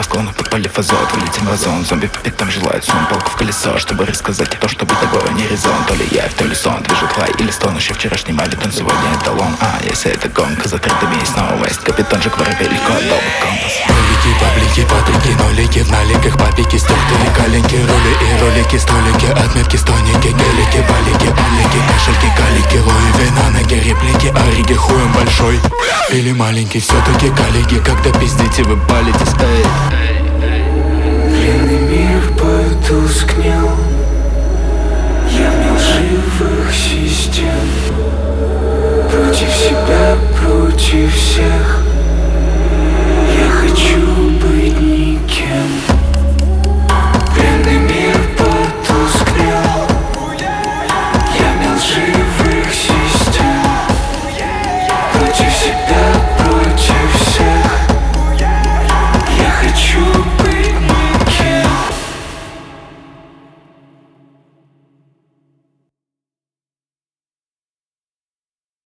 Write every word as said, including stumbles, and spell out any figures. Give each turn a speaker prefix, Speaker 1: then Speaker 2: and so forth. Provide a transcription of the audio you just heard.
Speaker 1: склонах подпалив азот. Вылетим в озон, зомби по пятам желают сон. Палку в колесо, чтобы рассказать то, что быть такого не резон. То ли явь, то ли сон, движет хай или стонущий вчерашний мавитон. Сегодня эталон, а если это гонка за трендами и снова вест. Капитанчик воробей легко отдал бы компас.
Speaker 2: Ролики, паблики, патрики, нолики, в наликах папики, стертые каленьки, роли и ролики, столики, отметки, стоники, гелики, балики, палики, кашельки, калики, луи, вина, ноги, реплики, ориги, хуем большой или маленький, все-таки коллеги, когда пиздите вы палитесь, эй.